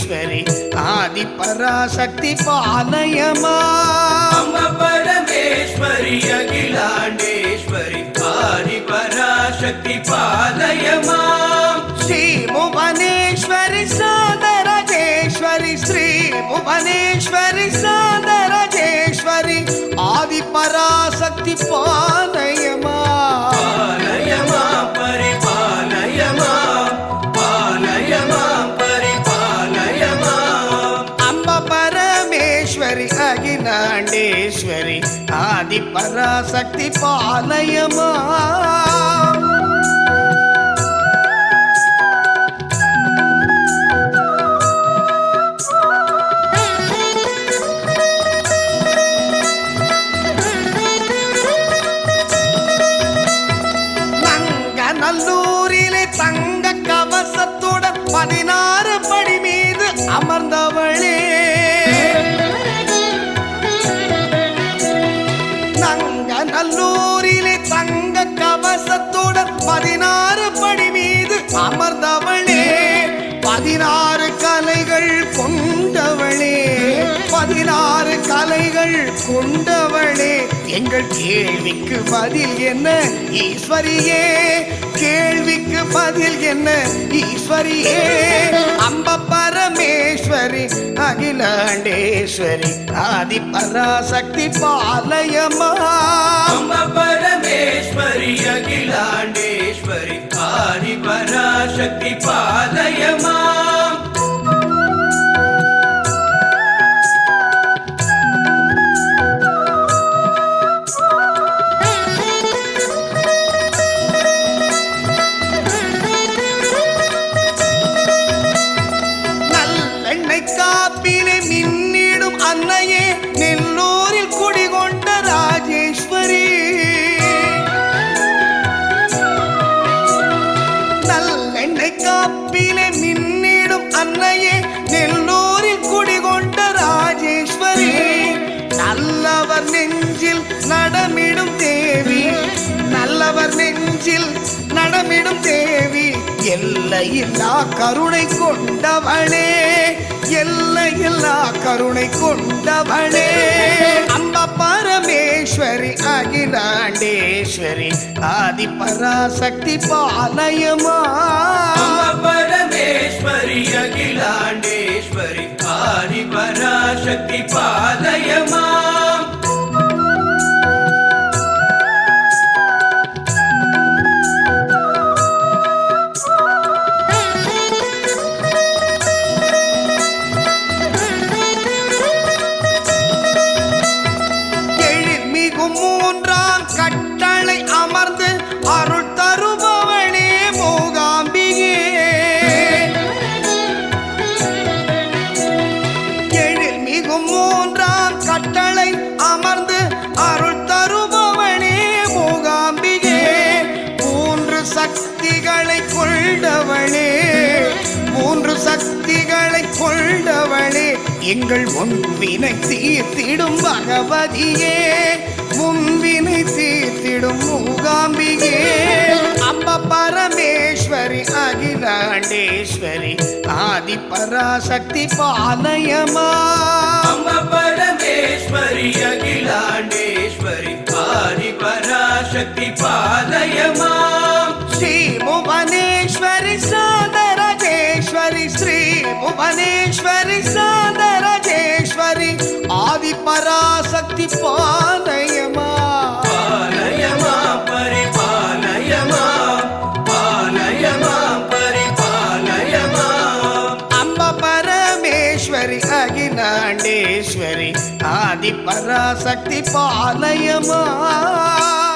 அகிலாண்டேஸ்வரி ஆதி பராசக்தி பாலயமா அம்மா பரமேஸ்வரி அகிலாண்டேஸ்வரி ஆதி பராசக்தி பாலயமா ஸ்ரீ புவனேஸ்வரி சாந்தராஜேஸ்வரி ஸ்ரீ புவனேஸ்வரி சாந்தராஜேஸ்வரி ஆதி பராசக்தி பாலயமா பாலயமா பரிபாலயமா பாலயமா பரிபாலயமா அம்ப பரமேஸ்வரி அகிலாண்டேஸ்வரி ஆதி பராசக்தி பாலயமா நல்லூரிலே தங்க கவசத்துடன் 16 படி மீது அமர்ந்தவளே நல்லூரிலே தங்க கவசத்துடன் 16 படி மீது அமர்ந்தவளே 16 கலைகள் கொண்டவளே 16 கலைகள் கொண்டவளே எங்கள் கேள்விக்கு பதில் என்ன ஈஸ்வரியே கேள்விக்கு பதில் என்ன ஈஸ்வரியே அம்ப பரமேஸ்வரி அகிலாண்டேஸ்வரி ஆதி பராசக்தி பாலயமா அம்மா பரமேஸ்வரி அகிலாண்டேஸ்வரி ஆதி பராசக்தி பாலயமா காப்பிலே மின்னிடும் அன்னையே நெல்லூரில் குடிகொண்ட ராஜேஸ்வரி நல்லெண்ணெய் காப்பிலே மின்னிடும் அன்னையே நெல்லூரில் குடிகொண்ட ராஜேஸ்வரி நல்லவர் நெஞ்சில் நடமிடும் தேவி நல்லவர் நெஞ்சில் நடமிடும் தேவி எல்லையில்லா கருணை கொண்டவளே எல்லையில்லா கருணை கொண்டவளே அம்ப பரமேஸ்வரி அகிலாண்டேஸ்வரி ஆதி பராசக்தி பாலயமா அம்மா பரமேஸ்வரி அகிலாண்டேஸ்வரி ஆதி பராசக்தி பாலயமா கட்டளை அமர்ந்து அருள் தருபவளே மூகாம்பிகே எழில் மிகும் 3ஆம் கட்டளை அமர்ந்து அருள் தருபவளே மூகாம்பிகே 3 சக்திகளை கொண்டவளே 3 சக்திகளை கொண்டவளே எங்கள் முன்வினை தீர்த்திடும் பகவதியே முன்வினை தீர்த்திடும் மூகாம்பிகே அம்ப பரமேஸ்வரி அகிலாண்டேஸ்வரி ஆதி பராசக்தி பாலயமா அம்மா பரமேஸ்வரி அகிலாண்டேஸ்வரி ஆதி பராசக்தி பாலயமா ஸ்ரீ புவனேஸ்வரி சாந்தராஜேஸ்வரி ஸ்ரீ புவனேஸ்வரி சாந்தராஜேஸ்வரி ஆதி பராசக்தி பாலயமா பாலயமா பரிபாலயமா பாலயமா பரிபாலயமா அம்ப பரமேஸ்வரி அகிலாண்டேஸ்வரி ஆதி பராசக்தி பாலயமா